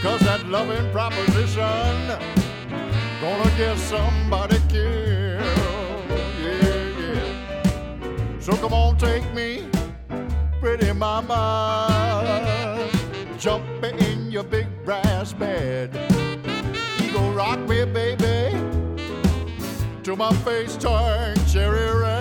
'cause that loving proposition gonna get somebody killed. Yeah, yeah. So come on, take me, pretty mama. Jump me in your big brass bed. You go rock me, baby, till my face turns cherry red.